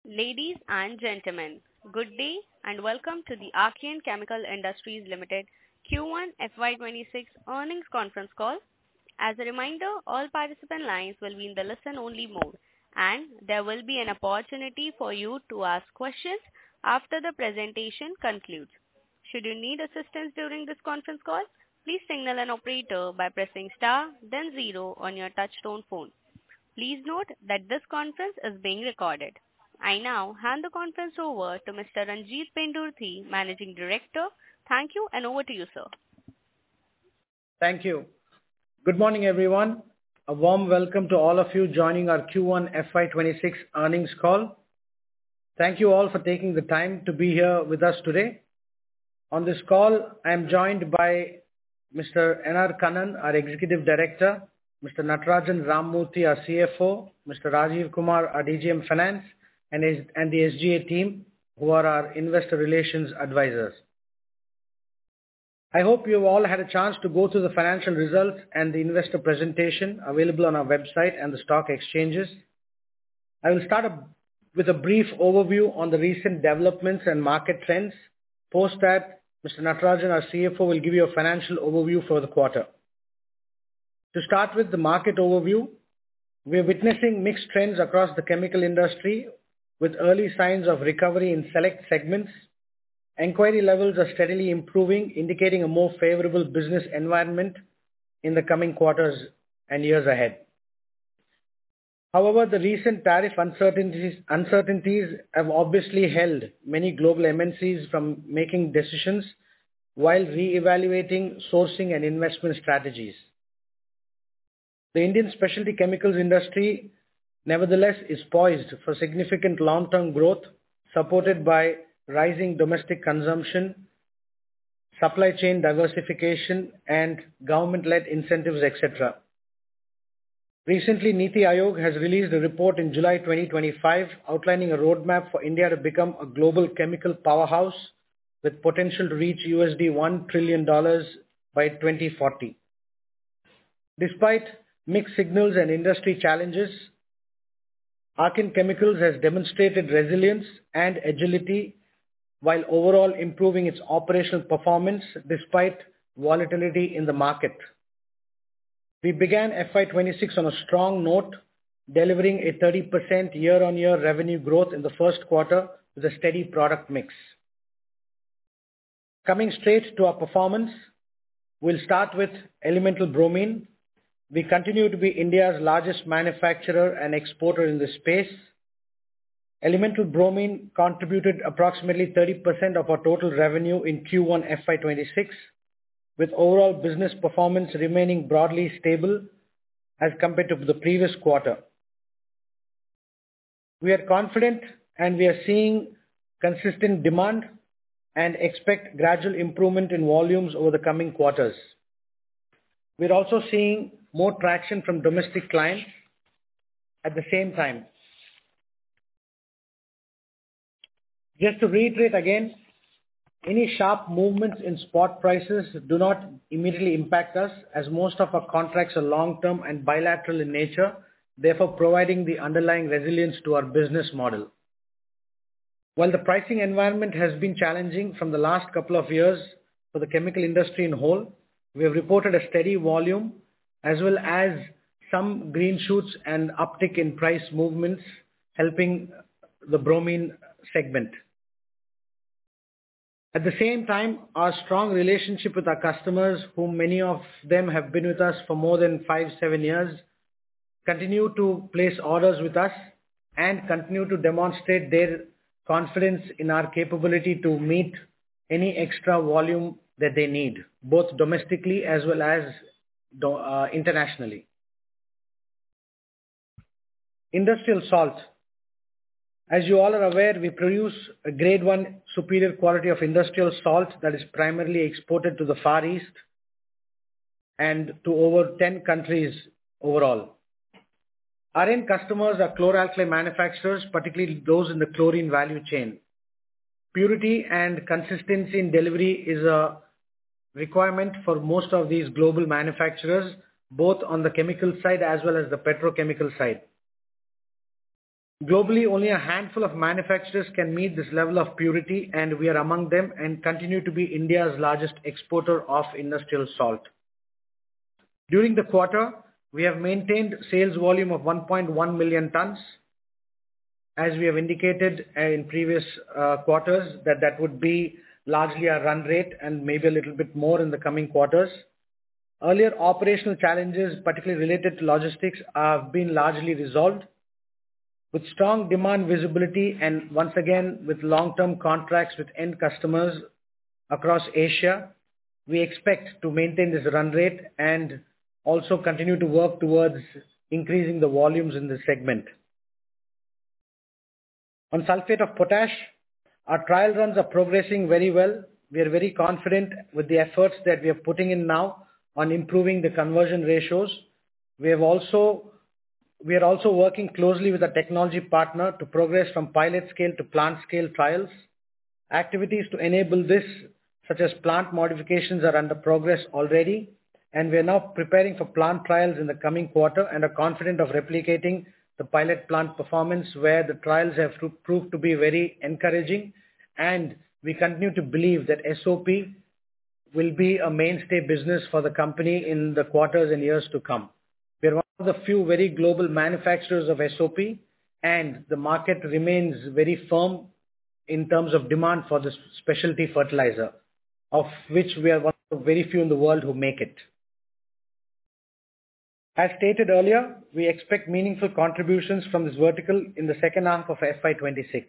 Ladies and gentlemen, good day and welcome to the Archean Chemical Industries Limited Q1 FY26 earnings conference call. As a reminder, all participant lines will be in the listen-only mode, and there will be an opportunity for you to ask questions after the presentation concludes. Should you need assistance during this conference call, please signal an operator by pressing star, then zero on your touchtone phone. Please note that this conference is being recorded. I now hand the conference over to Mr. Ranjit Pendurthi, Managing Director. Thank you, and over to you, sir. Thank you. Good morning, everyone. A warm welcome to all of you joining our Q1 FY26 earnings call. Thank you all for taking the time to be here with us today. On this call, I am joined by Mr. N.R. Kannan, our Executive Director, Mr. Natarajan Ramamurthy, our CFO, Mr. Rajiv Kumar, our DGM Finance, and the SGA team, who are our investor relations advisors. I hope you've all had a chance to go through the financial results and the investor presentation available on our website and the stock exchanges. I will start with a brief overview on the recent developments and market trends. Post that, Mr. Natarajan, our CFO, will give you a financial overview for the quarter. To start with the market overview, we are witnessing mixed trends across the chemical industry with early signs of recovery in select segments. Enquiry levels are steadily improving, indicating a more favorable business environment in the coming quarters and years ahead. However, the recent tariff uncertainties have obviously held many global MNCs from making decisions while re-evaluating sourcing and investment strategies. The Indian specialty chemicals industry, nevertheless, is poised for significant long-term growth, supported by rising domestic consumption, supply chain diversification, and government-led incentives, etc. Recently, NITI Aayog has released a report in July 2025 outlining a roadmap for India to become a global chemical powerhouse with potential to reach $1 trillion by 2040. Despite mixed signals and industry challenges, Archean Chemicals has demonstrated resilience and agility while overall improving its operational performance despite volatility in the market. We began FY26 on a strong note, delivering a 30% year-on-year revenue growth in the first quarter with a steady product mix. Coming straight to our performance, we'll start with elemental bromine. We continue to be India's largest manufacturer and exporter in this space. Elemental bromine contributed approximately 30% of our total revenue in Q1 FY26, with overall business performance remaining broadly stable as compared to the previous quarter. We are confident and we are seeing consistent demand and expect gradual improvement in volumes over the coming quarters. We're also seeing more traction from domestic clients at the same time. Just to reiterate again, any sharp movements in spot prices do not immediately impact us, as most of our contracts are long-term and bilateral in nature, therefore providing the underlying resilience to our business model. While the pricing environment has been challenging from the last couple of years for the chemical industry in whole, we have reported a steady volume as well as some green shoots and uptick in price movements helping the bromine segment. At the same time, our strong relationship with our customers, whom many of them have been with us for more than 5-7 years, continue to place orders with us and continue to demonstrate their confidence in our capability to meet any extra volume that they need, both domestically as well as internationally. Industrial salt. As you all are aware, we produce a grade 1 superior quality of industrial salt that is primarily exported to the Far East and to over 10 countries overall. Our end customers are chlor-alkali manufacturers, particularly those in the chlorine value chain. Purity and consistency in delivery is a requirement for most of these global manufacturers, both on the chemical side as well as the petrochemical side. Globally, only a handful of manufacturers can meet this level of purity, and we are among them and continue to be India's largest exporter of industrial salt. During the quarter, we have maintained sales volume of 1.1 million tons. As we have indicated in previous quarters, that would be largely a run rate and maybe a little bit more in the coming quarters. Earlier operational challenges, particularly related to logistics, have been largely resolved. With strong demand visibility and once again with long-term contracts with end customers across Asia, we expect to maintain this run rate and also continue to work towards increasing the volumes in this segment. On sulfate of potash, our trial runs are progressing very well. We are very confident with the efforts that we are putting in now on improving the conversion ratios. We are also working closely with a technology partner to progress from pilot scale to plant scale trials. Activities to enable this, such as plant modifications, are under progress already, and we are now preparing for plant trials in the coming quarter and are confident of replicating the pilot plant performance where the trials have proved to be very encouraging, and we continue to believe that SOP will be a mainstay business for the company in the quarters and years to come. We are one of the few very global manufacturers of SOP, and the market remains very firm in terms of demand for this specialty fertilizer, of which we are one of the very few in the world who make it. As stated earlier, we expect meaningful contributions from this vertical in the second half of FY26.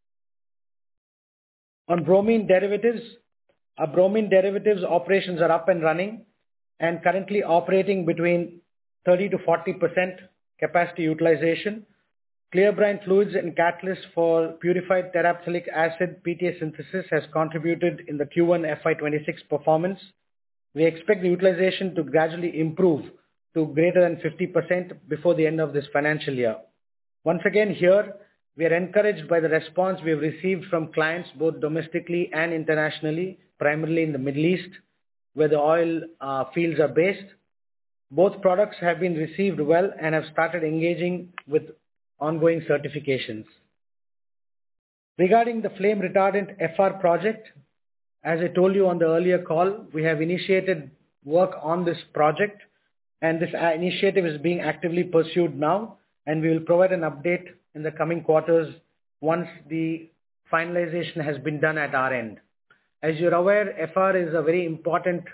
On bromine derivatives, our bromine derivatives operations are up and running and currently operating between 30 to 40% capacity utilization. Clear brine fluids and catalysts for purified terephthalic acid PTA synthesis has contributed in the Q1 FY26 performance. We expect the utilization to gradually improve to greater than 50% before the end of this financial year. Once again here, we are encouraged by the response we have received from clients both domestically and internationally, primarily in the Middle East, where the oil fields are based. Both products have been received well and have started engaging with ongoing certifications. Regarding the flame retardant FR project, as I told you on the earlier call, we have initiated work on this project, and this initiative is being actively pursued now, and we will provide an update in the coming quarters once the finalization has been done at our end. As you're aware, FR is a very important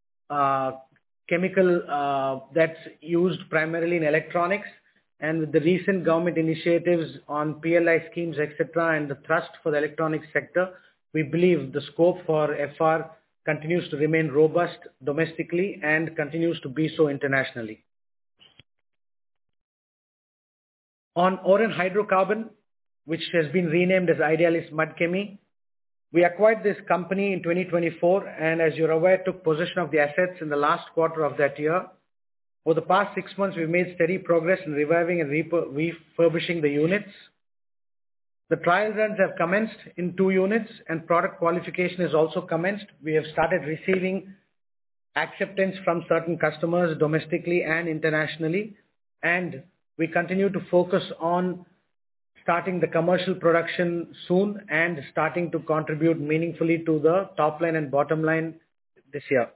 chemical that's used primarily in electronics, and with the recent government initiatives on PLI schemes, etc., and the thrust for the electronics sector, we believe the scope for FR continues to remain robust domestically and continues to be so internationally. On Oren Hydrocarbon, which has been renamed as Idealis Mud Chemie, we acquired this company in 2024 and, as you're aware, took possession of the assets in the last quarter of that year. Over the past 6 months, we've made steady progress in reviving and refurbishing the units. The trial runs have commenced in 2 units and product qualification has also commenced. We have started receiving acceptance from certain customers domestically and internationally, and we continue to focus on starting the commercial production soon and starting to contribute meaningfully to the top line and bottom line this year.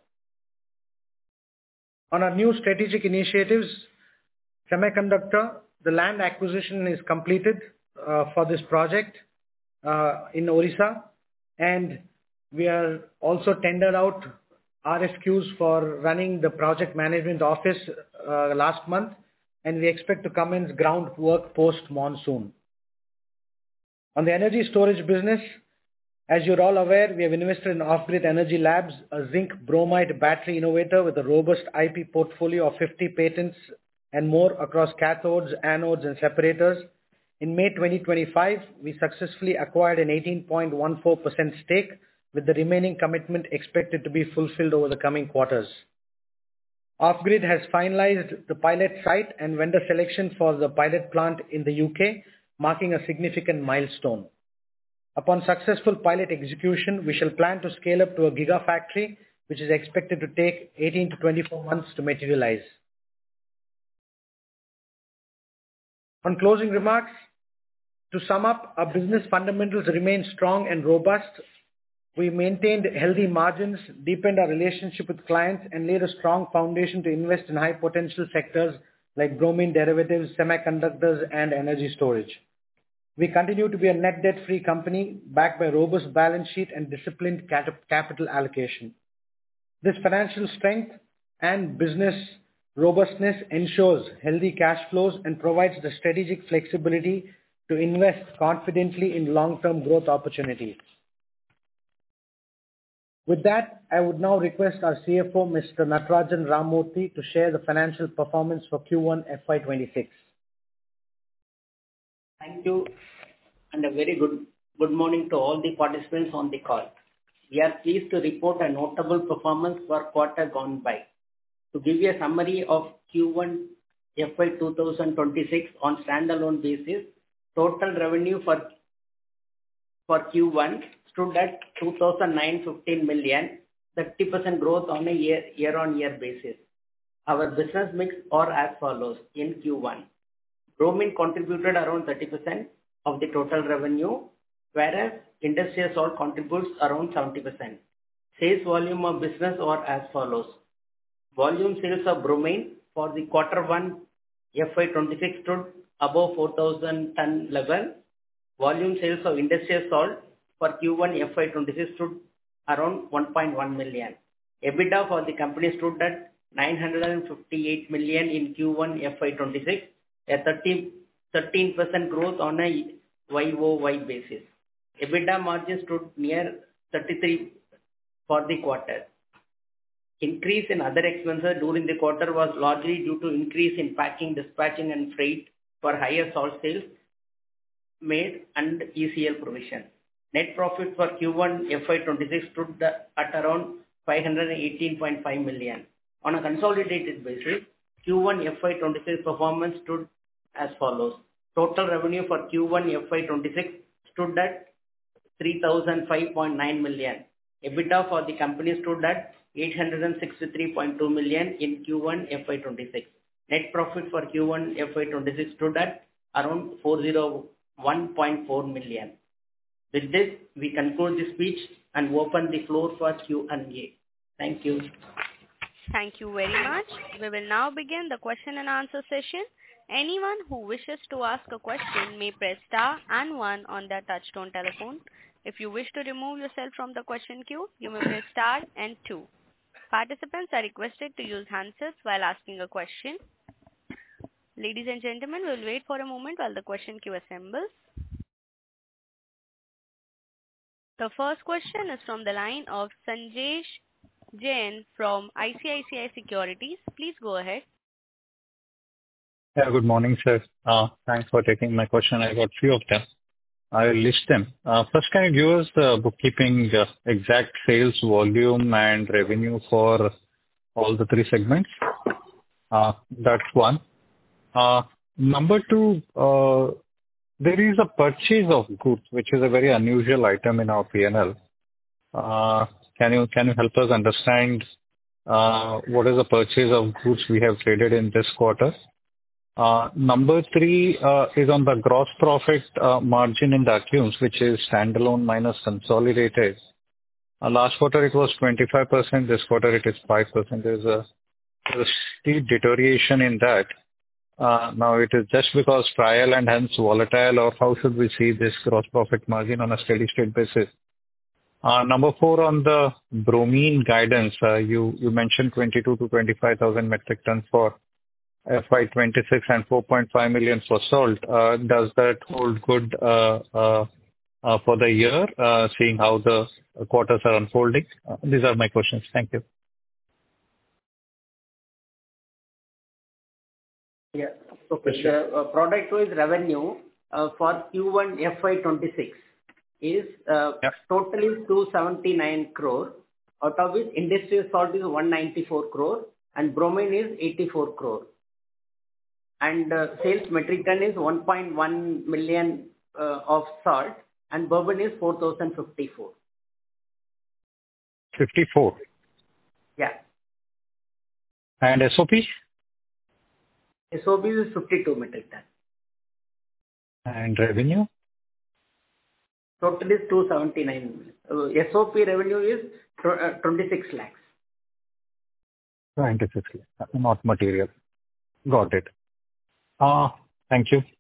On our new strategic initiatives, semiconductor, the land acquisition is completed for this project in Orissa, and we are also tendered out RFQs for running the project management office last month, and we expect to commence groundwork post-monsoon. On the energy storage business, as you're all aware, we have invested in Off-Grid Energy Labs, a zinc bromide battery innovator with a robust IP portfolio of 50 patents and more across cathodes, anodes, and separators. In May 2025, we successfully acquired an 18.14% stake, with the remaining commitment expected to be fulfilled over the coming quarters. Off-Grid has finalized the pilot site and vendor selection for the pilot plant in the UK, marking a significant milestone. Upon successful pilot execution, we shall plan to scale up to a gigafactory, which is expected to take 18 to 24 months to materialize. On closing remarks, To sum up, our business fundamentals remain strong and robust. We maintained healthy margins, deepened our relationship with clients, and laid a strong foundation to invest in high potential sectors like bromine derivatives, semiconductors, and energy storage. We continue to be a net debt-free company backed by robust balance sheet and disciplined capital allocation. This financial strength and business robustness ensures healthy cash flows and provides the strategic flexibility to invest confidently in long-term growth opportunities. With that, I would now request our CFO, Mr. Natarajan Ramamurthy, to share the financial performance for Q1 FY26. Thank you, and a very good morning to all the participants on the call. We are pleased to report a notable performance for quarter gone by. To give you a summary of Q1 FY 2026 on standalone basis, total revenue for Q1 stood at 2,915 million, 30% growth on a year-on-year basis. Our business mix are as follows in Q1. Bromine contributed around 30% of the total revenue, whereas industrial salt contributes around 70%. Sales volume of business are as follows. Volume sales of bromine for the quarter 1 FY26 stood above 4,000 ton level. Volume sales of industrial salt for Q1 FY26 stood around 1.1 million. EBITDA for the company stood at 958 million in Q1 FY26, a 13% growth on a YOY basis. EBITDA margin stood near 33% for the quarter. Increase in other expenses during the quarter was largely due to increase in packing, dispatching and freight for higher salt sales made and ECL provision. Net profit for Q1 FY26 stood at around 518.5 million. On a consolidated basis, Q1 FY26 performance stood as follows. Total revenue for Q1 FY26 stood at 3,005.9 million. EBITDA for the company stood at 863.2 million in Q1 FY26. Net profit for Q1 FY26 stood at around 401.4 million. With this, we conclude the speech and open the floor for Q&A. Thank you. Thank you very much. We will now begin the question and answer session. Anyone who wishes to ask a question may press star and 1 on their touchtone telephone. If you wish to remove yourself from the question queue, you may press star and 2. Participants are requested to use handsets while asking a question. Ladies and gentlemen, we will wait for a moment while the question queue assembles. The first question is from the line of Sanjesh Jain from ICICI Securities. Please go ahead. Yeah, good morning, sir. Thanks for taking my question. I got few of them. I'll list them. First, can you give us the bookkeeping exact sales volume and revenue for all the 3 segments? That's one. Number 2, there is a purchase of goods, which is a very unusual item in our P&L. Can you help us understand what is the purchase of goods we have traded in this quarter? Number 3 is on the gross profit margin in the accounts, which is standalone minus consolidated. Last quarter it was 25%, this quarter it is 5%. There's a steep deterioration in that. Now it is just because trial and hence volatile, or how should we see this gross profit margin on a steady state basis? Number 4 on the bromine guidance, you mentioned 22 to 25,000 metric tons for FY26 and 4.5 million for salt. Does that hold good for the year, seeing how the quarters are unfolding? These are my questions. Thank you. Yeah. Okay. The product-wise revenue for Q1 FY26 is totally 279 crore, out of which industrial salt is 194 crore and bromine is 84 crore. And sales metric ton is 1.1 million of salt and bourbon is 4,054. 54? Yeah. And SOP? SOP is 52 metric ton. And revenue? Total is 279 million. SOP revenue is 26 lakhs. 26, not material. Got it. Thank you.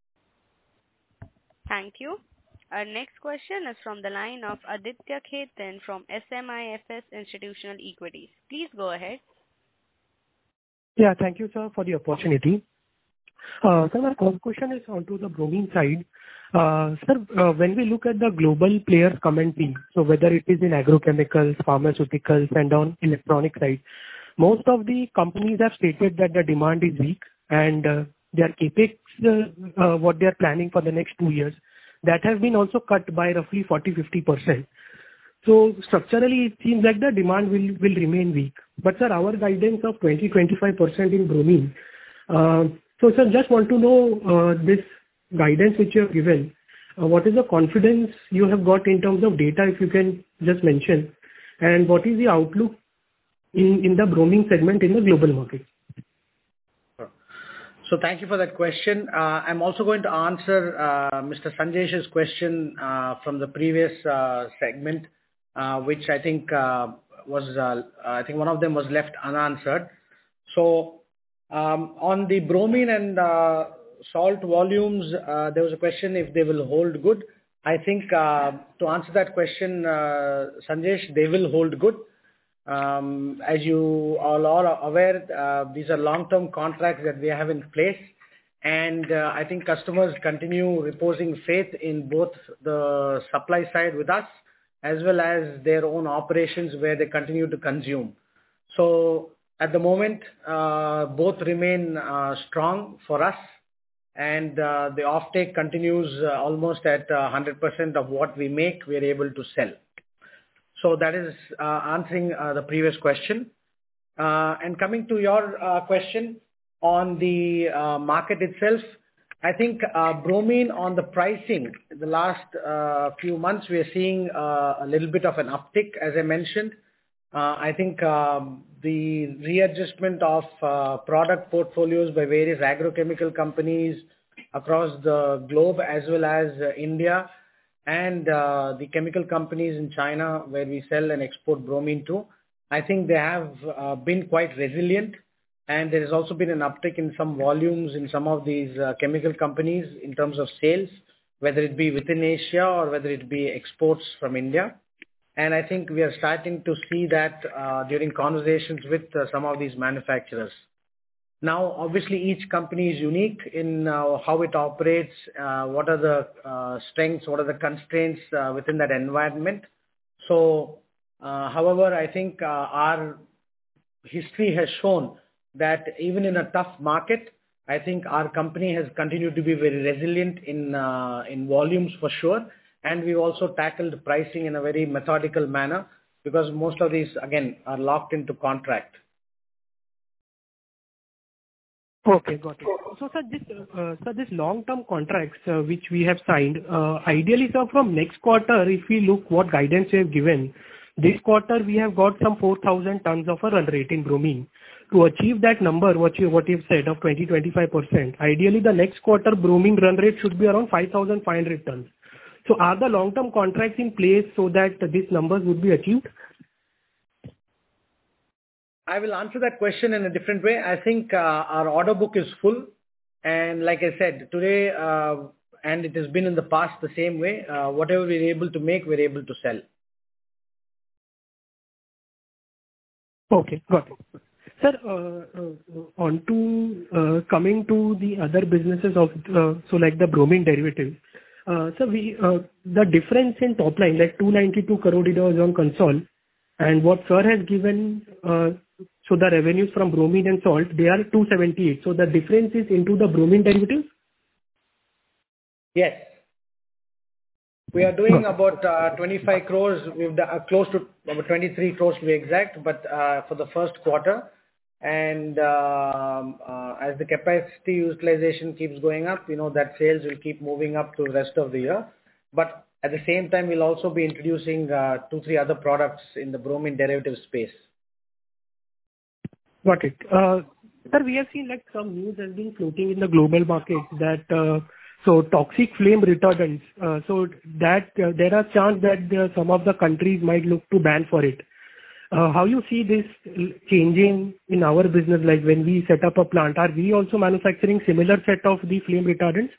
Thank you. Our next question is from the line of Aditya Khetan from SMIFS Institutional Equities. Please go ahead. Yeah, thank you, sir, for the opportunity. Sir, my first question is onto the bromine side. Sir, when we look at the global players commenting, so whether it is in agrochemicals, pharmaceuticals, and on electronic side, most of the companies have stated that the demand is weak and their capex, what they are planning for the next 2 years, that has been also cut by roughly 40-50%. So structurally, it seems like the demand will remain weak. But sir, our guidance of 20-25% in bromine. So sir, just want to know this guidance which you have given. What is the confidence you have got in terms of data, if you can just mention, and what is the outlook in the bromine segment in the global market? So thank you for that question. I'm also going to answer Mr. Sanjesh's question from the previous segment, which I think I think one of them was left unanswered. So on the bromine and salt volumes, there was a question if they will hold good. I think to answer that question, Sanjesh, they will hold good. As you all are aware, these are long-term contracts that we have in place, and I think customers continue reposing faith in both the supply side with us as well as their own operations where they continue to consume. So at the moment, both remain strong for us, and the offtake continues almost at 100% of what we make, we are able to sell. So that is answering the previous question. And coming to your question on the market itself, I think bromine on the pricing, the last few months, we are seeing a little bit of an uptick, as I mentioned. I think the readjustment of product portfolios by various agrochemical companies across the globe, as well as India, and the chemical companies in China where we sell and export bromine to, I think they have been quite resilient, and there has also been an uptick in some volumes in some of these chemical companies in terms of sales, whether it be within Asia or whether it be exports from India. And I think we are starting to see that during conversations with some of these manufacturers. Now, obviously, each company is unique in how it operates, what are the strengths, what are the constraints within that environment. So, however, I think our history has shown that even in a tough market, I think our company has continued to be very resilient in volumes for sure. And we've also tackled pricing in a very methodical manner because most of these, again, are locked into contract. Okay, got it. So, sir, this long-term contracts which we have signed, ideally, sir, from next quarter, if we look what guidance you have given, this quarter we have got some 4,000 tons of a run rate in bromine. To achieve that number, what you've said of 20-25%, ideally the next quarter bromine run rate should be around 5,500 tons. So, are the long-term contracts in place so that these numbers would be achieved? I will answer that question in a different way. I think our order book is full, and like I said, today, and it has been in the past the same way, whatever we're able to make, we're able to sell. Okay, got it. Sir, on to coming to the other businesses of, so like the bromine derivatives. So the difference in top line, like 292 crore was on console, and what sir has given, so the revenues from bromine and salt, they are 278. So the difference is into the bromine derivatives? Yes. We are doing about 25 crores. We've done close to about 23 crores to be exact, but for the first quarter. And as the capacity utilization keeps going up, that sales will keep moving up to the rest of the year. But at the same time, we'll also be introducing 2-3 other products in the bromine derivative space. Got it. Sir, we have seen like some news has been floating in the global market that So toxic flame retardants, so that there are chance that some of the countries might look to ban for it. How you see this changing in our business, like when we set up a plant, are we also manufacturing similar set of the flame retardants?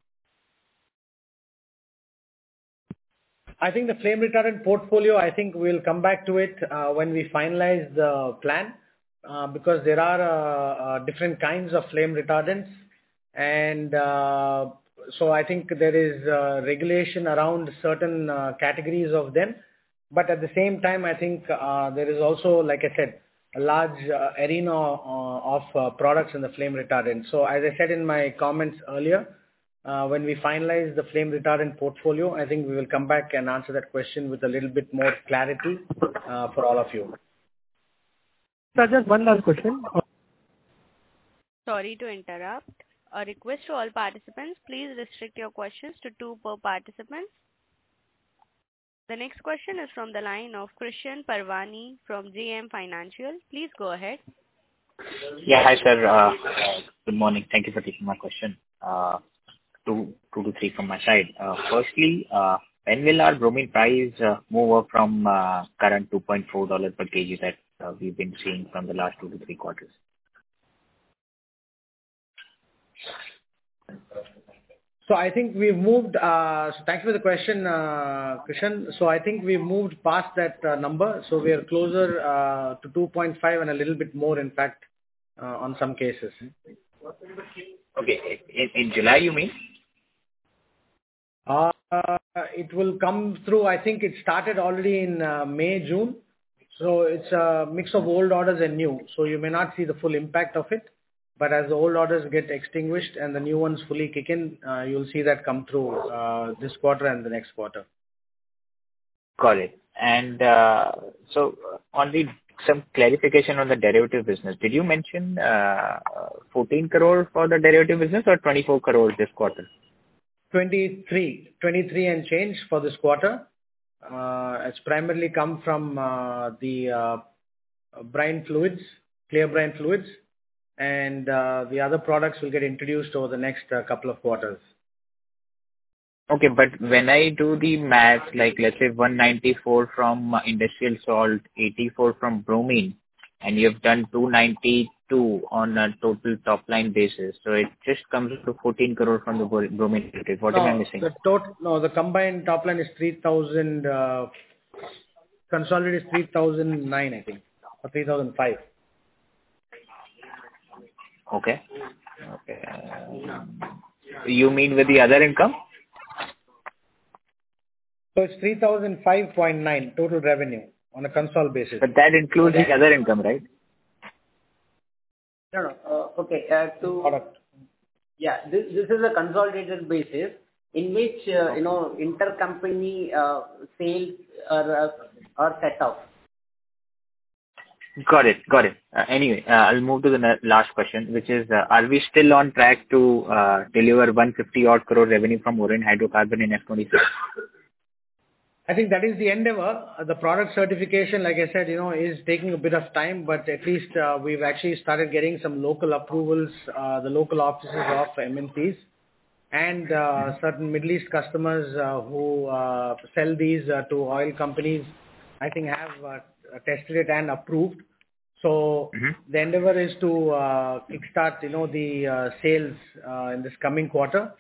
I think the flame retardant portfolio, I think we'll come back to it when we finalize the plan, because there are different kinds of flame retardants. And so I think there is regulation around certain categories of them. But at the same time, I think there is also, like I said, a large arena of products in the flame retardant. So as I said in my comments earlier, when we finalize the flame retardant portfolio, I think we will come back and answer that question with a little bit more clarity for all of you. Sir, just one last question. Sorry to interrupt. A request to all participants, please restrict your questions to 2 per participant. The next question is from the line of Krishan Parwani from JM Financial. Please go ahead. Yeah, hi sir. Good morning. Thank you for taking my question. Two to three from my side. Firstly, when will our bromine price move up from current $2.4 per kg that we've been seeing from the last 2 to 3 quarters? So I think we've moved, so thanks for the question, Krishan. So I think we've moved past that number. So we are closer to 2.5 and a little bit more, in fact, on some cases. Okay. In July, you mean? It will come through. I think it started already in May, June. So it's a mix of old orders and new. So you may not see the full impact of it. But as the old orders get extinguished and the new ones fully kick in, you'll see that come through this quarter and the next quarter. Got it. And so on some clarification on the derivative business. Did you mention 14 crore for the derivative business or 24 crore this quarter? 23 and change for this quarter. It's primarily come from the brine fluids, clear brine fluids, and the other products will get introduced over the next couple of quarters. Okay, but when I do the math, like let's say 194 from industrial salt, 84 from bromine, and you've done 292 on a total top line basis, so it just comes to 14 crore from the bromine. What am I missing? The combined top line is 3,000. Consolidated is 3,009, I think, or 3,005. Okay. You mean with the other income? So it's 3,005.9 total revenue on a consolidated basis. But that includes the other income, right? No. Okay. This is a consolidated basis in which intercompany sales are set off. Got it. Anyway, I'll move to the last question, which is, are we still on track to deliver 150 odd crore revenue from Oren Hydrocarbon in F26? I think that is the endeavor. The product certification, like I said, is taking a bit of time, but at least we've actually started getting some local approvals, the local offices of MNCs and certain Middle East customers who sell these to oil companies, I think have tested it and approved. So the endeavor is to kickstart, the sales in this coming quarter.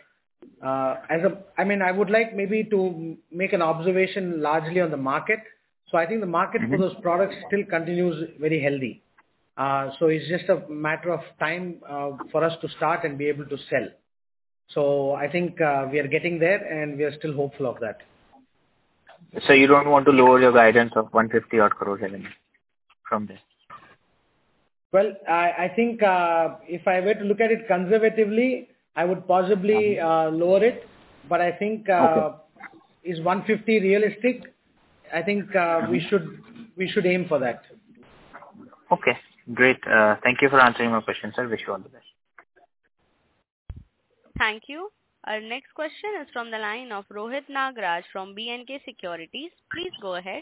I would like maybe to make an observation largely on the market. So I think the market for those products still continues very healthy. So it's just a matter of time for us to start and be able to sell. So I think we are getting there and we are still hopeful of that. So you don't want to lower your guidance of 150 odd crore revenue from there? Well, I think if I were to look at it conservatively, I would possibly lower it. But I think is 150 realistic? I think we should aim for that. Okay, great. Thank you for answering my question, sir. Wish you all the best. Thank you. Our next question is from the line of Rohit Nagraj from B&K Securities. Please go ahead.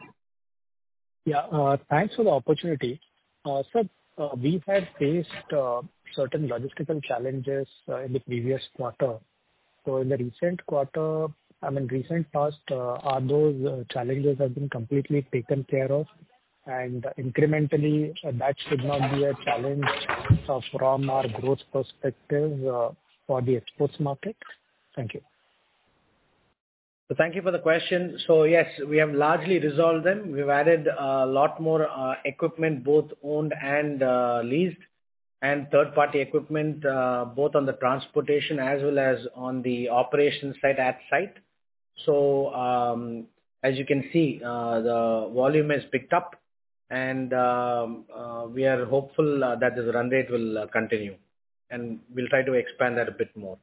Yeah, thanks for the opportunity. Sir, we had faced certain logistical challenges in the previous quarter. So in the recent quarter, recent past, are those challenges have been completely taken care of? And incrementally, that should not be a challenge from our growth perspective for the exports market? Thank you. So thank you for the question. So yes, we have largely resolved them. We've added a lot more equipment, both owned and leased, and third-party equipment, both on the transportation as well as on the operations side at site. So as you can see, the volume has picked up, and we are hopeful that the run rate will continue, and we'll try to expand that a bit more.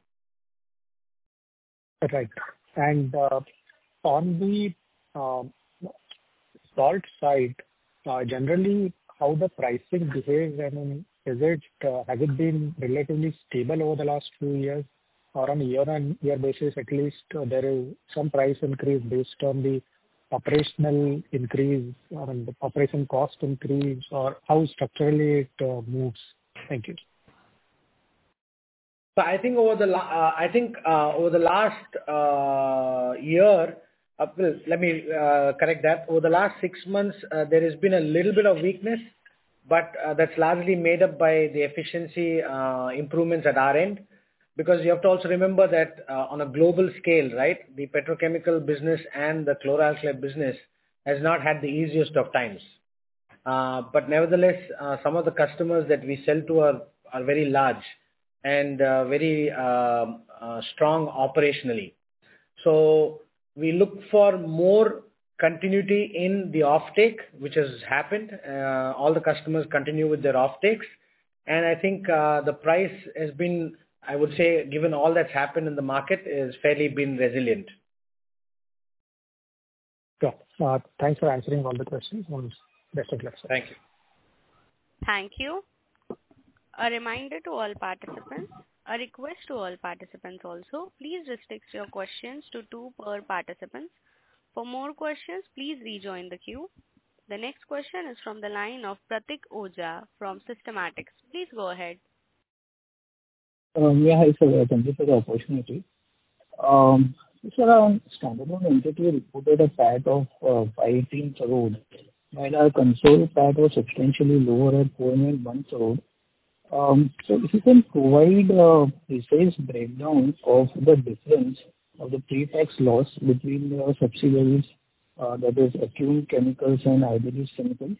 Right. And on the salt side, generally, how the pricing behaves, has it been relatively stable over the last few years? Or on a year-on-year basis, at least, there is some price increase based on the operational increase or the operation cost increase, or how structurally it moves? Thank you. So I think over the last year, well, let me correct that. Over the last 6 months, there has been a little bit of weakness, but that's largely made up by the efficiency improvements at our end. Because you have to also remember that on a global scale, right, the petrochemical business and the chlor-alkali business has not had the easiest of times. But nevertheless, some of the customers that we sell to are very large and very strong operationally. So we look for more continuity in the offtake, which has happened. All the customers continue with their offtakes. And I think the price has been, I would say, given all that's happened in the market, is fairly been resilient. Sure. Thanks for answering all the questions. Best of luck, sir. Thank you. Thank you. A reminder to all participants, a request to all participants also, please restrict your questions to 2 per participant. For more questions, please rejoin the queue. The next question is from the line of Pratik Oja from Systematix. Please go ahead. Hi, sir. Thank you for the opportunity. Sir, on standalone entity reported a PAT of 518 crore, while our consolidated PAT was substantially lower at 401 crore. So if you can provide a precise breakdown of the difference of the pre-tax loss between the subsidiaries, that is Acume Chemicals and Idealis Chemicals.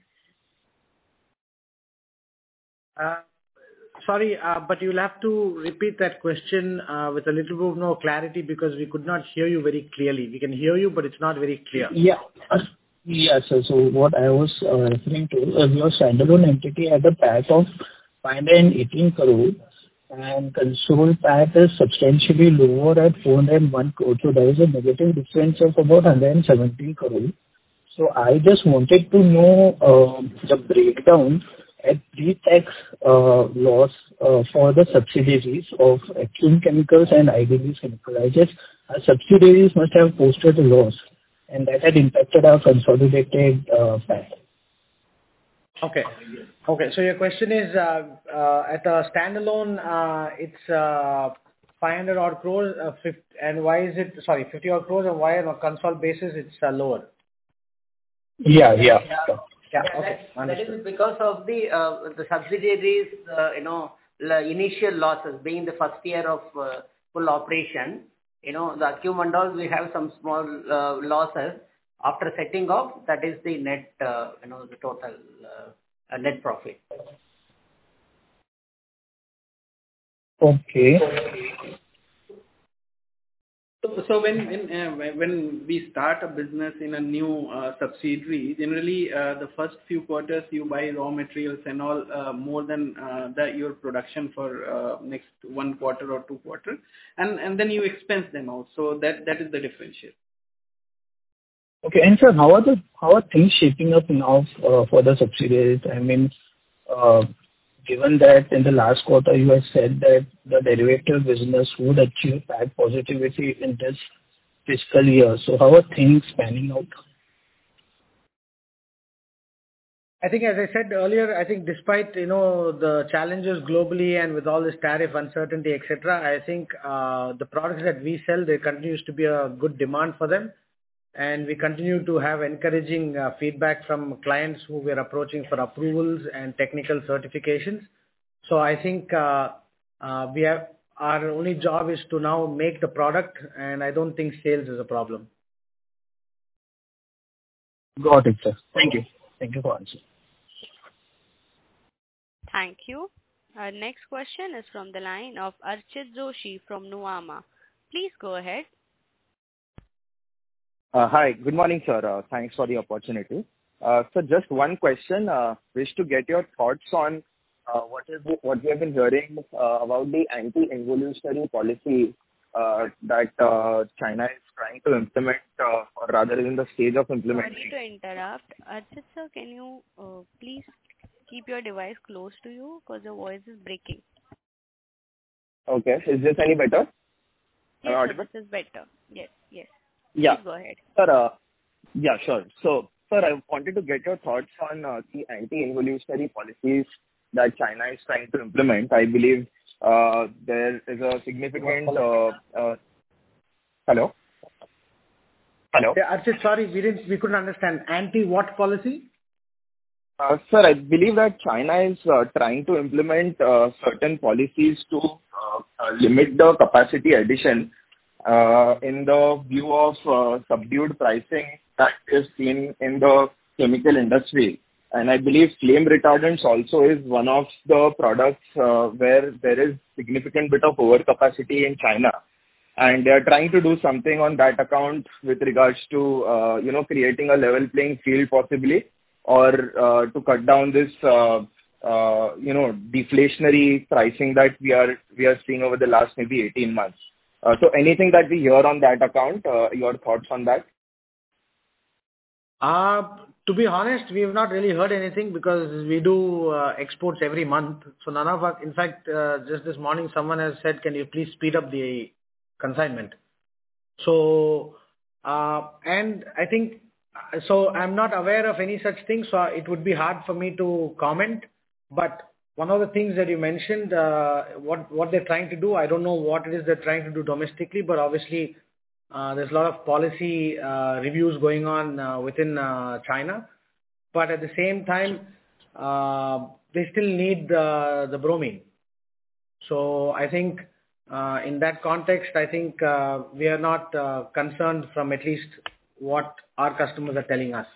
Sorry, but you'll have to repeat that question with a little bit more clarity, because we could not hear you very clearly. We can hear you, but it's not very clear. Yeah. Yes, sir. So what I was referring to, your standalone entity had a PAT of 518 crore, and consolidated PAT is substantially lower at 401 crore. So there is a negative difference of about 117 crore. So I just wanted to know the breakdown at pre-tax loss for the subsidiaries of Acume Chemicals and Idealis Chemicals. I guess our subsidiaries must have posted a loss, and that had impacted our consolidated PAT. Okay. So your question is, at a standalone, it's 500 odd crores, and why is it, 50 odd crores, and why on a consolidated basis it's lower? Yeah. Okay. That is because of the subsidiaries, initial losses being the first year of full operation. The Acume and all, we have some small losses. After setting off, that is the net, the total net profit. Okay. So when we start a business in a new subsidiary, generally the first few quarters you buy raw materials and all more than your production for next 1 quarter or 2 quarters, and then you expense them out. So that is the differential. Okay, and sir, how are things shaping up now for the subsidiaries? I mean, given that in the last quarter you have said that the derivative business would achieve PAT positivity in this fiscal year. So how are things panning out? I think, as I said earlier, I think despite, the challenges globally and with all this tariff uncertainty, et cetera, I think the products that we sell, there continues to be a good demand for them, and we continue to have encouraging feedback from clients who we are approaching for approvals and technical certifications. So I think our only job is to now make the product, and I don't think sales is a problem. Got it, sir. Thank you. Thank you for answering. Thank you. Our next question is from the line of Archit Joshi from Nuvama. Please go ahead. Hi. Good morning, sir. Thanks for the opportunity. So just one question. Wish to get your thoughts on what we have been hearing about the anti-involutionary policy that China is trying to implement, or rather is in the stage of implementing. Sorry to interrupt. Archit sir, can you please keep your device close to you because your voice is breaking. Okay. Is this any better? Yes, this is better. Yes. Yeah. Please go ahead. Sir, yeah, sure. So, sir, I wanted to get your thoughts on the anti-involutionary policies that China is trying to implement. I believe there is a significant... Hello? Yeah, Archit, sorry, we couldn't understand. Anti-what policy? Sir, I believe that China is trying to implement certain policies to limit the capacity addition in the view of subdued pricing that is seen in the chemical industry. And I believe flame retardants also is one of the products where there is significant bit of overcapacity in China. And they are trying to do something on that account with regards to, creating a level playing field possibly, or to cut down this, deflationary pricing that we are seeing over the last maybe 18 months. So anything that we hear on that account, your thoughts on that? To be honest, we have not really heard anything because we do exports every month. So none of us, in fact, just this morning someone has said, can you please speed up the consignment? So, and I think, so I'm not aware of any such thing, so it would be hard for me to comment. But one of the things that you mentioned, what they're trying to do, I don't know what it is they're trying to do domestically, but obviously there's a lot of policy reviews going on within China. But at the same time, they still need the bromine. So I think in that context, I think we are not concerned from at least what our customers are telling us.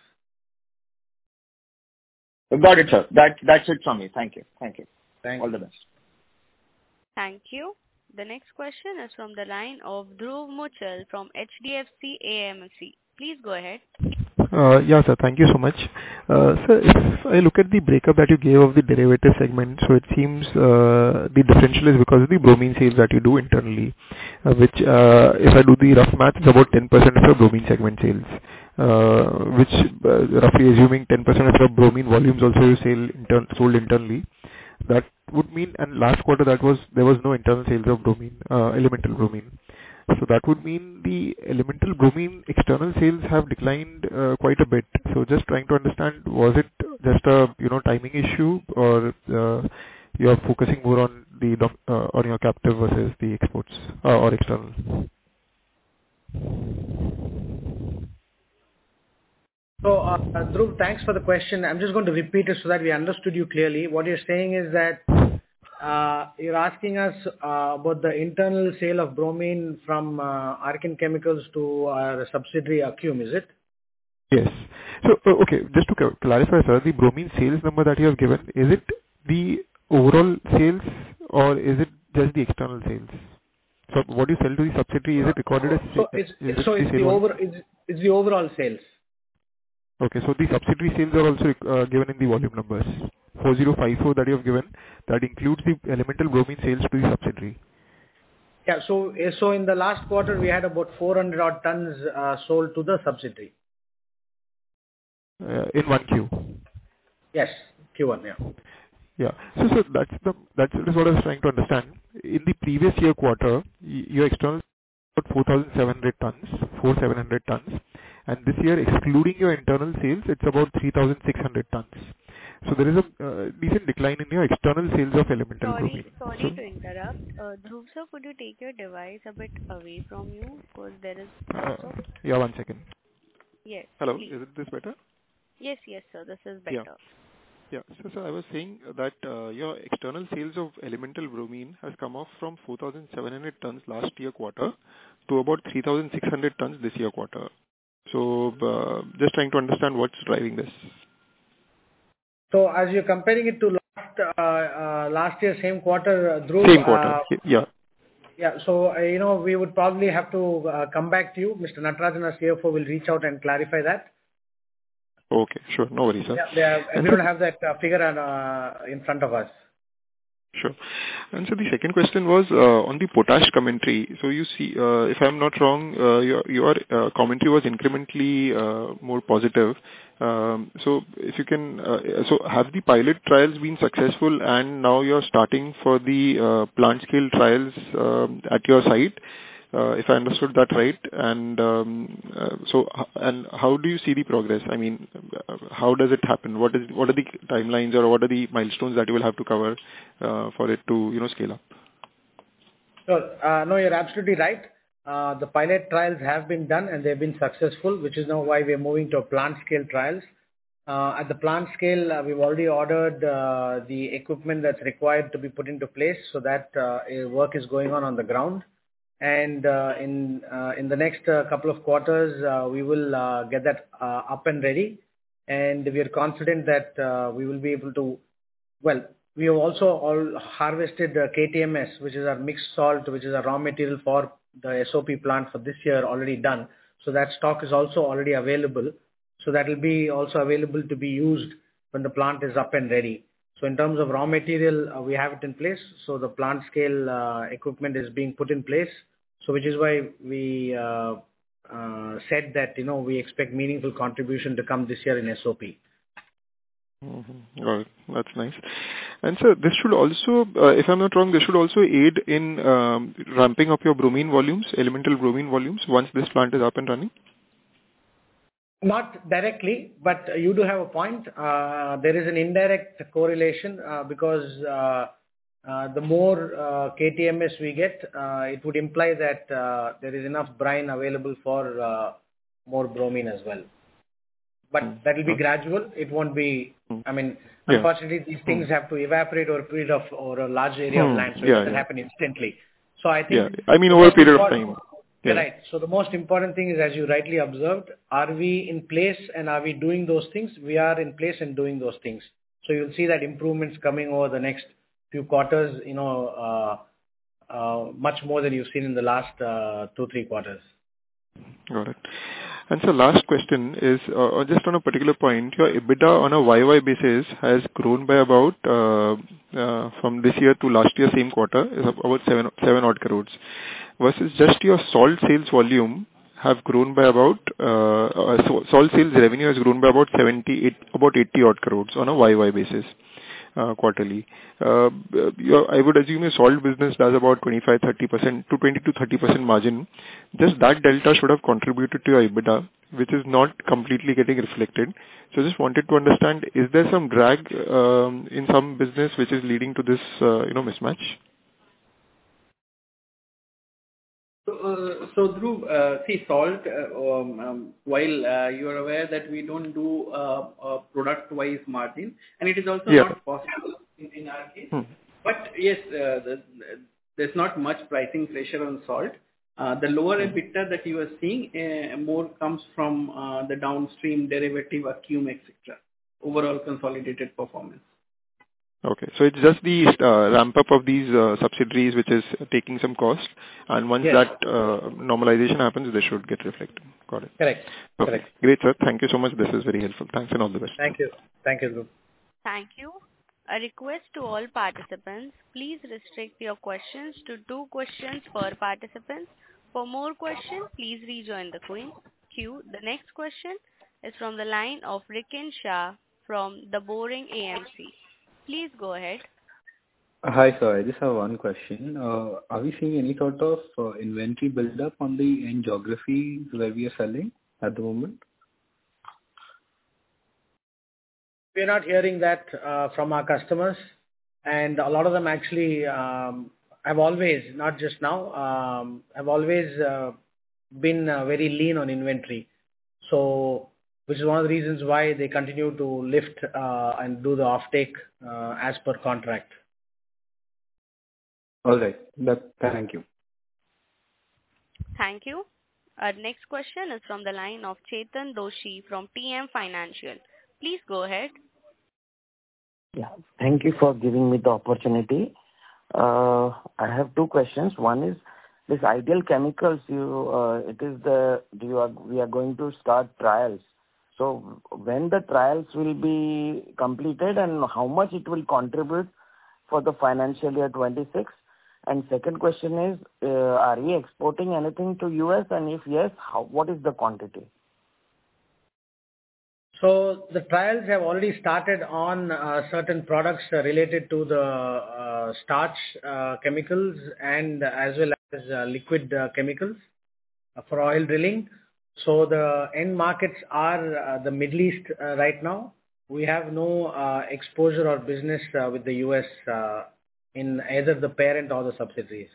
Got it, sir. That's it from me. Thank you. Thanks. All the best. Thank you. The next question is from the line of Dhruv Muchal from HDFC AMC. Please go ahead. Yeah, sir. Thank you so much. Sir, if I look at the breakup that you gave of the derivative segment, so it seems the differential is because of the bromine sales that you do internally, which, if I do the rough math, is about 10% of your bromine segment sales, which roughly assuming 10% of your bromine volumes also you sold internally. That would mean, and last quarter there was no internal sales of bromine, elemental bromine. So that would mean the elemental bromine external sales have declined quite a bit. So just trying to understand, was it just a timing issue, or you are focusing more on the on your captive versus the exports or external? So, Dhruv, thanks for the question. I'm just going to repeat it so that we understood you clearly. What you're saying is that you're asking us about the internal sale of bromine from Archean Chemicals to our subsidiary Acume, is it? Yes. So, okay, just to clarify, sir, the bromine sales number that you have given, is it the overall sales or is it just the external sales? So, what you sell to the subsidiary, is it recorded as... It's the overall sales. Okay, so the subsidiary sales are also given in the volume numbers. 4054 that you have given, that includes the elemental bromine sales to the subsidiary. Yeah, so in the last quarter we had about 400 odd tons sold to the subsidiary. In 1Q? Yes, Q1, yeah. Yeah, so that's what I was trying to understand. In the previous year quarter, your external about 4,700 tons, and this year excluding your internal sales, it's about 3,600 tons. So there is a decent decline in your external sales of elemental bromine. Sorry to interrupt. Dhruv sir, could you take your device a bit away from you? Because there is lots of... Yeah, 1 second. Yes, Hello, please. is this better? Yes, sir, this is better. Yeah. So I was saying that your external sales of elemental bromine has come off from 4,700 tons last year quarter to about 3,600 tons this year quarter. So just trying to understand what's driving this. So as you're comparing it to last year, same quarter, Dhruv. Same quarter, yeah. Yeah, so, we would probably have to come back to you. Mr. Natarajan, our CFO, will reach out and clarify that. Okay, sure. No worries, sir. Yeah, we don't have that figure in front of us. Sure. And so the second question was on the potash commentary. So you see, if I'm not wrong, your commentary was incrementally more positive. So if you can, so have the pilot trials been successful and now you're starting for the plant scale trials at your site? If I understood that right. And and how do you see the progress? I mean, how does it happen? What are the timelines or what are the milestones that you will have to cover for it to scale up? Sure. No, you're absolutely right. The pilot trials have been done and they've been successful, which is now why we're moving to plant scale trials. At the plant scale, we've already ordered the equipment that's required to be put into place, so that work is going on the ground. And in the next couple of quarters, we will get that up and ready. And we are confident that we will be able to, we have also all harvested KTMS, which is our mixed salt, which is a raw material for the SOP plant for this year, already done. So that stock is also already available. So that will be also available to be used when the plant is up and ready. So in terms of raw material, we have it in place. So the plant scale equipment is being put in place. So which is why we said that, we expect meaningful contribution to come this year in SOP. Mm-hmm. Got it. That's nice. And so this should also, if I'm not wrong, this should also aid in ramping up your bromine volumes, elemental bromine volumes, once this plant is up and running? Not directly, but you do have a point. There is an indirect correlation because the more KTMS we get, it would imply that there is enough brine available for more bromine as well. But that will be gradual. It won't be, unfortunately, these things have to evaporate over a period of, or a large area of land, so it doesn't happen instantly. So I think... over a period of time. Yeah. Right. So the most important thing is, as you rightly observed, are we in place and are we doing those things? We are in place and doing those things. So you'll see that improvements coming over the next few quarters, much more than you've seen in the last 2-3 quarters. Got it. And so last question is just on a particular point, your EBITDA on a YY basis has grown by about, from this year to last year same quarter, is about 7 odd crores. Versus just your salt sales volume have grown by about, salt sales revenue has grown by about 80 odd crores on a YY basis. Quarterly. I would assume your salt business does about 25-30% to 20-30% margin. Just that delta should have contributed to your EBITDA, which is not completely getting reflected. So just wanted to understand, is there some drag in some business which is leading to this mismatch? So Dhruv, see, salt, while you are aware that we don't do product-wise margin, and it is also not possible in our case. But yes, there's not much pricing pressure on salt. The lower EBITDA that you are seeing more comes from the downstream derivative, Acume, etc. Overall consolidated performance. Okay. So it's just the ramp up of these subsidiaries which is taking some cost, and once that normalization happens, they should get reflected. Got it. Correct. Okay. Correct. Great, sir. Thank you so much. This is very helpful. Thanks and all the best. Thank you. Thank you, Dhruv. Thank you. A request to all participants, please restrict your questions to 2 questions per participant. For more questions, please rejoin the queue. The next question is from the line of Rikin Shah from The Boring AMC. Please go ahead. Hi, sir. I just have one question. Are we seeing any sort of inventory build-up on the end geography where we are selling at the moment? we're not hearing that from our customers, and a lot of them actually have always, not just now, have always been very lean on inventory. So, which is one of the reasons why they continue to lift and do the offtake as per contract. All right. Thank you. Thank you. Our next question is from the line of Chetan Doshi from TM Financial. Please go ahead. Yeah. Thank you for giving me the opportunity. I have two questions. One is this Ideal Chemicals. We are going to start trials. So when the trials will be completed and how much it will contribute for the financial year 26? And second question is, are we exporting anything to US? And if yes, what is the quantity? So the trials have already started on certain products related to the starch chemicals and as well as liquid chemicals for oil drilling. So the end markets are the Middle East right now. We have no exposure or business with the US in either the parent or the subsidiaries.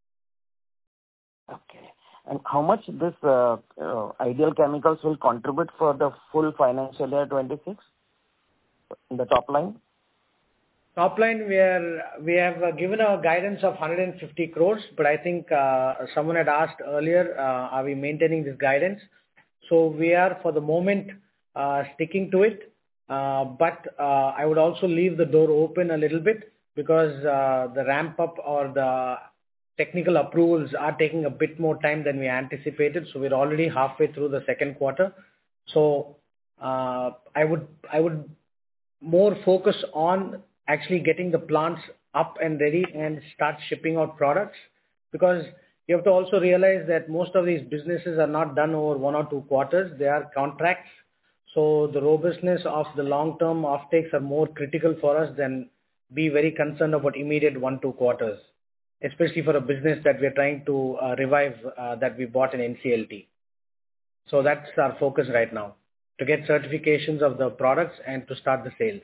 Okay. And how much this Ideal Chemicals will contribute for the full financial year 26 in the top line? Top line, we have given a guidance of 150 crores, but I think someone had asked earlier, are we maintaining this guidance? So we are for the moment sticking to it, but I would also leave the door open a little bit because the ramp up or the technical approvals are taking a bit more time than we anticipated. So we're already halfway through the second quarter. So I would more focus on actually getting the plants up and ready and start shipping out products, because you have to also realize that most of these businesses are not done over 1 or 2 quarters. They are contracts. So the robustness of the long-term offtakes are more critical for us than be very concerned about immediate 1-2 quarters, especially for a business that we're trying to revive that we bought in NCLT. So that's our focus right now, to get certifications of the products and to start the sales.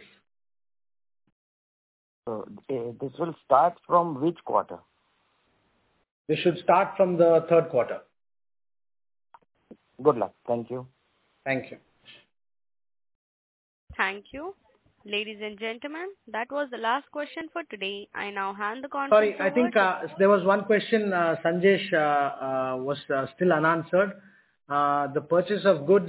So this will start from which quarter? This should start from the third quarter. Good luck. Thank you. Thank you. Thank you. Ladies and gentlemen, that was the last question for today. I now hand the conference Sorry, I over think there was one question, Sanjesh, was still unanswered. The purchase of goods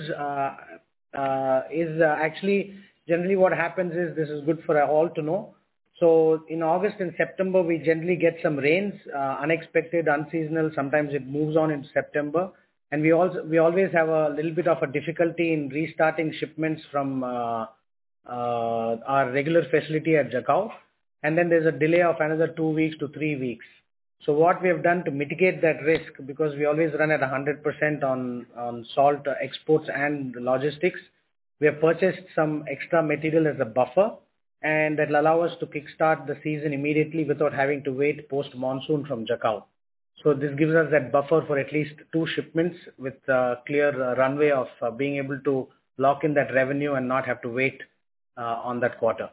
is actually generally what happens is, this is good for all to know. So in August and September, we generally get some rains, unexpected, unseasonal. Sometimes it moves on into September. And we always have a little bit of a difficulty in restarting shipments from our regular facility at Jakhau. And then there's a delay of another 2 weeks to 3 weeks. So what we have done to mitigate that risk, because we always run at 100% on salt exports and logistics, we have purchased some extra material as a buffer, and that will allow us to kickstart the season immediately without having to wait post-monsoon from Jakhau. So this gives us that buffer for at least 2 shipments with a clear runway of being able to lock in that revenue and not have to wait on that quarter.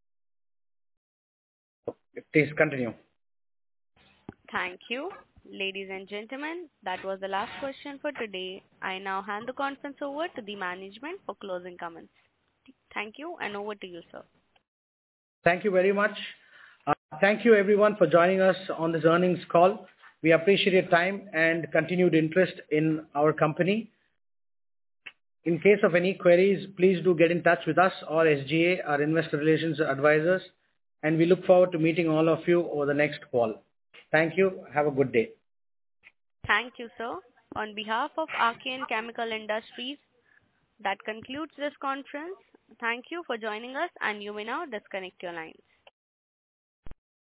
Please continue. Thank you. Ladies and gentlemen, that was the last question for today. I now hand the conference over to the management for closing comments. Thank you, and over to you, sir. Thank you very much. Thank you everyone for joining us on this earnings call. We appreciate your time and continued interest in our company. In case of any queries, please do get in touch with us or SGA, our investor relations advisors, and we look forward to meeting all of you over the next call. Thank you. Have a good day. Thank you, sir. On behalf of Archean Chemical Industries, that concludes this conference. Thank you for joining us, and you may now disconnect your lines.